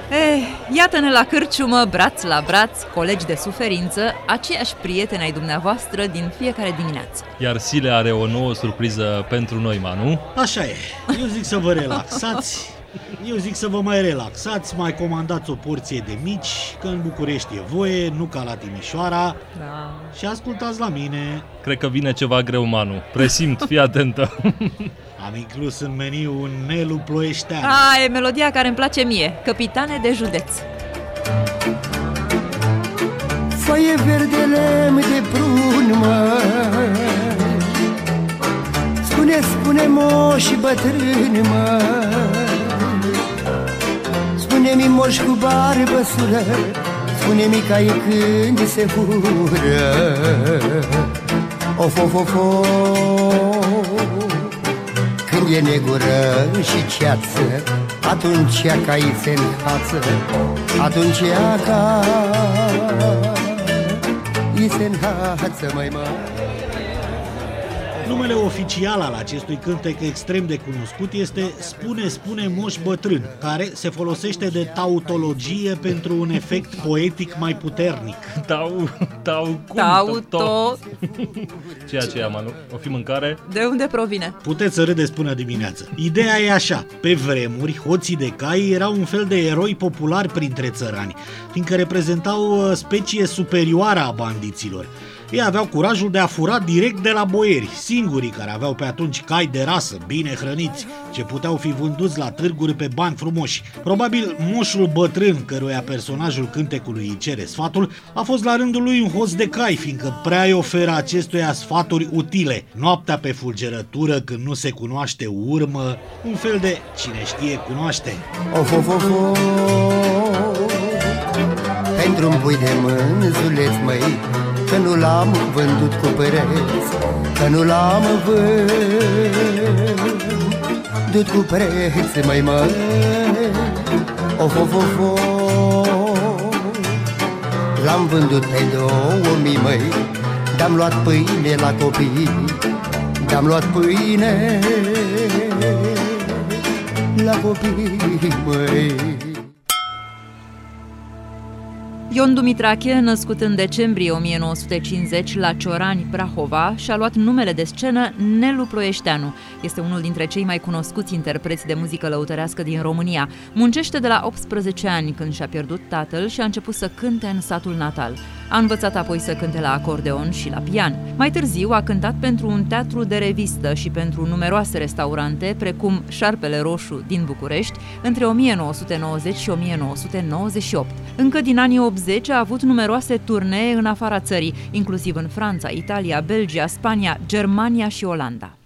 Iată-ne la cârciumă, braț la braț, colegi de suferință, aceiași prieteni ai dumneavoastră din fiecare dimineață. Iar Sile are o nouă surpriză pentru noi, Manu. Așa e, eu zic să vă relaxați. Eu zic să vă mai relaxați, mai comandați o porție de mici, că în București e voie, nu ca la Timișoara. Da. Și ascultați la mine. Cred că vine ceva greu, Manu. Presimt, fii atentă. Am inclus în meniu un Nelu Ploieștean. E melodia care îmi place mie, Capitane de județ. Foaie verde, lemn de prun, mă. Spune moși bătrâni, mă. Spune-mi moși cu barbă sură, spune-mi ca e când se fură. Of, of, of, of. Când e negură și ceață, atunci caii se înhață, atunci caii se înhață, măi. Numele oficial al acestui cântec extrem de cunoscut este Spune moș bătrân, care se folosește de tautologie pentru un efect poetic mai puternic. Tauto. Ceea ce e, Manu? O fi mâncare? De unde provine? Puteți să râdeți până dimineață. Ideea e așa: pe vremuri, hoții de cai erau un fel de eroi populari printre țărani, fiindcă reprezentau specie superioară a bandiților. Ei aveau curajul de a fura direct de la boieri, singurii care aveau pe atunci cai de rasă, bine hrăniți, ce puteau fi vânduți la târguri pe bani frumoși. Probabil moșul bătrân, căruia personajul cântecului îi cere sfatul, a fost la rândul lui un hoț de cai, fiindcă prea îi oferă acestuia sfaturi utile. Noaptea pe fulgerătură, când nu se cunoaște urmă, un fel de cine știe cunoaște. Of, of, of, of. Pentru un pui de mânzuleț, măi, că nu l-am vândut cu preț, că nu l-am vândut cu preț, măi. Of, of, of, of. L-am vândut pe 2000, măi, de-am luat pâine la copii, de-am luat pâine la copii, măi. Ion Dumitrache, născut în decembrie 1950 la Ciorani, Prahova, și-a luat numele de scenă Nelu Ploieșteanu. Este unul dintre cei mai cunoscuți interpreți de muzică lăutărească din România. Muncește de la 18 ani, când și-a pierdut tatăl și a început să cânte în satul natal. A învățat apoi să cânte la acordeon și la pian. Mai târziu a cântat pentru un teatru de revistă și pentru numeroase restaurante, precum Șarpele Roșu din București, între 1990 și 1998. Încă din anii 80 a avut numeroase turnee în afara țării, inclusiv în Franța, Italia, Belgia, Spania, Germania și Olanda.